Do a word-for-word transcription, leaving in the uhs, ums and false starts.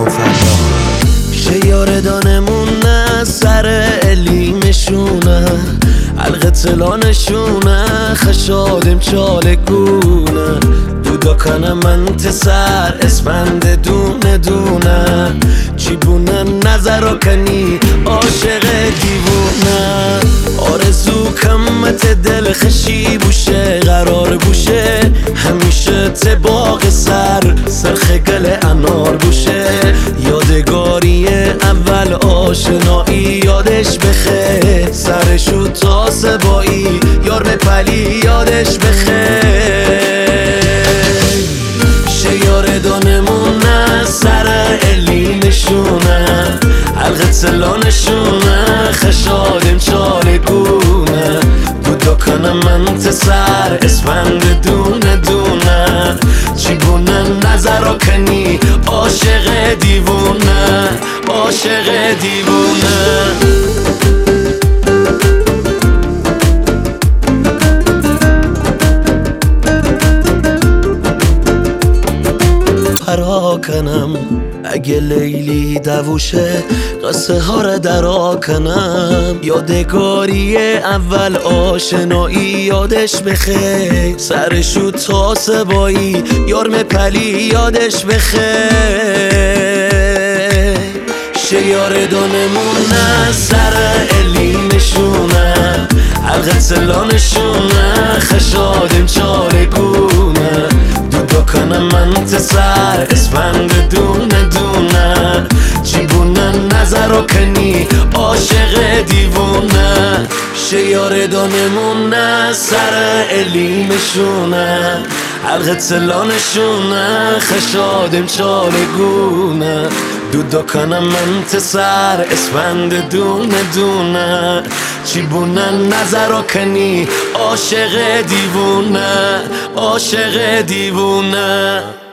ایمان فردا شیار دانمونه سر الیمشونه حلقه تلانشونه خشادم چالکونه دودا کنم من تسر اسفند دونه دونه چی بونه نظر کنی عاشق دیوونه آرزو کمت دل خشی بوشه قرار بوشه همیشه تباق سر سرخ گل انار بوشه یادگاری اول آشنایی یادش بخه سرشو تا سبایی یار پلی یادش بخه شیار دانمونه سر الی نشونه حلقه تلانشونه خشادم چالگونه دودا کنم من تسر اسفند دونه دونه چی بونه نظر کنی عاشق دیوونه عاشق دیوونه فرا کنم اگه لیلی دووشه قصه ها را درا کنم یادگاری اول آشنایی یادش بخیر سرشو تا سبایی یارم پلی یادش بخیر شیار دانمونه سر الی نشونه حلقه تلانشونه خشادم چالگونه دودا کنم من تسر اسفند دونه دونه چی بونه نظر کنی عاشق دیوونه شیار دانمونه سر الی مشونه حلقه تلانشونه خشادم چالگونه دودا کنم من تسر اسفند دونه دونه چی بونه نظر کنی عاشق دیوونه عاشق دیوونه